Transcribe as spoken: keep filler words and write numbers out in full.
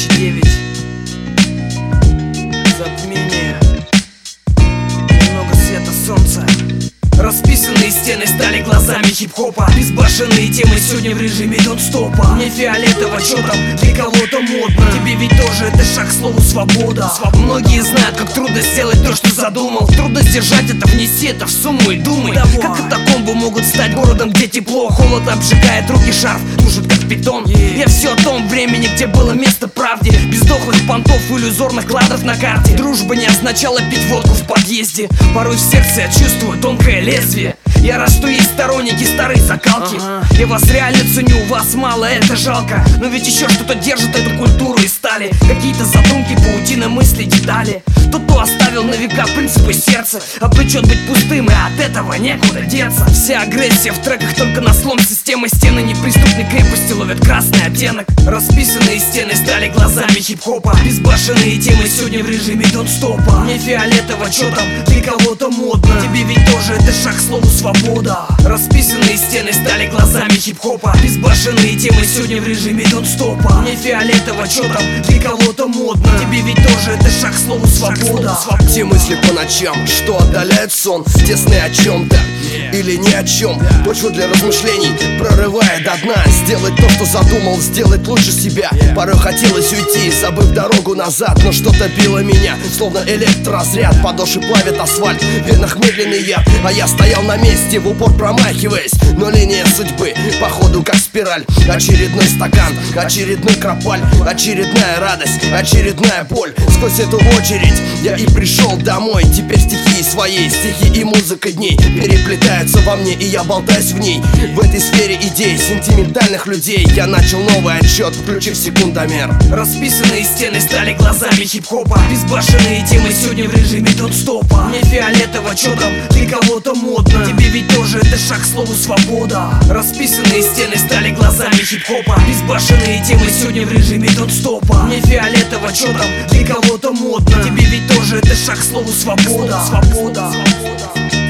тысячи девять. Затмение. Немного света солнца. Расписанные стены стали глазами хип-хопа. Безбашенные темы сегодня в режиме нон-стопа. Мне фиолетово, чё там для кого-то модно. Тебе ведь тоже это шаг к слову свобода. Многие знают, как трудно сделать то, что задумал. Трудно сдержать это, внеси это в сумму и думай. Давай. Как катакомбы могут стать городом, где тепло. Холод обжигает руки, шарф душит как питон. yeah. Я все о том времени, где было место правде. Без дохлых понтов, иллюзорных кладов на карте. Дружба не означала пить водку в подъезде. Порой в сердце я чувствую тонкое лезвие. Я рад, что есть сторонники старой закалки. ага. Я вас реально ценю, вас мало, это жалко. Но ведь еще что-то держит эту культуру из стали. Какие-то задумки, паутина мыслей, детали. Тот, кто оставил на века принципы сердца, обречен быть пустым, и от этого некуда деться. Вся агрессия в треках только на слом системы. Стены неприступной крепости ловят красный оттенок. Расписанные стены стали глазами хип-хопа. Безбашенные темы сегодня в режиме нон-стопа. Мне фиолетово, чё там для кого-то модно. Тебе ведь тоже это шаг к слову свобода. Расписанные стены стали глазами хип-хопа. Безбашенные темы сегодня в режиме нон-стопа. Мне фиолетово, чё там для кого-то модно. Тебе ведь тоже это шаг к слову свобода. Те мысли по ночам, что отдаляют сон, тесные о чем-то или ни о чем. Почву для размышлений прорывая до дна. Сделать то, что задумал, сделать лучше себя. Порой хотелось уйти, забыв дорогу назад, но что-то било меня, словно электроразряд. Подошвы плавит асфальт, в венах медленный яд. А я стоял на месте, в упор промахиваясь. Но линия судьбы, походу как спираль. Очередной стакан, очередной кропаль. Очередная радость, очередная боль. Сквозь эту очередь я и пришел домой. Теперь стихи своей, стихи и музыка дней переплетаются во мне, и я болтаюсь в ней. В этой сфере идей сентиментальных людей я начал новый отсчет, включив секундомер. Расписанные стены стали глазами хип-хопа. Безбашенные темы сегодня в режиме нон-стопа. Мне фиолетово, чё там для кого-то модно. Тебе ведь тоже это шаг к слову свобода. Расписанные стены стали глазами хип-хопа. Безбашенные темы сегодня в режиме нон-стопа. Мне фиолетово, чё там для кого-то модно. Тебе ведь тоже это шаг к слову свобода. Свобода. Свобода.